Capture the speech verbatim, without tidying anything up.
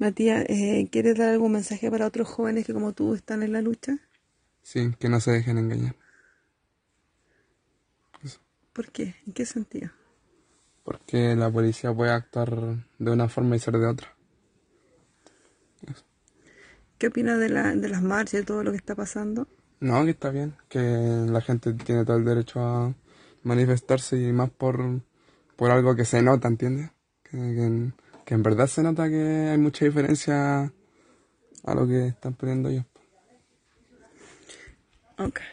Matías, eh, ¿quieres dar algún mensaje para otros jóvenes que como tú están en la lucha? Sí, que no se dejen engañar. Eso. ¿Por qué? ¿En qué sentido? Porque la policía puede actuar de una forma y ser de otra. Eso. ¿Qué opinas de, la, de las marchas y todo lo que está pasando? No, que está bien, que la gente tiene todo el derecho a manifestarse y más por, por algo que se nota, ¿entiendes? Que, que, que en verdad se nota que hay mucha diferencia a lo que están poniendo ellos. Ok.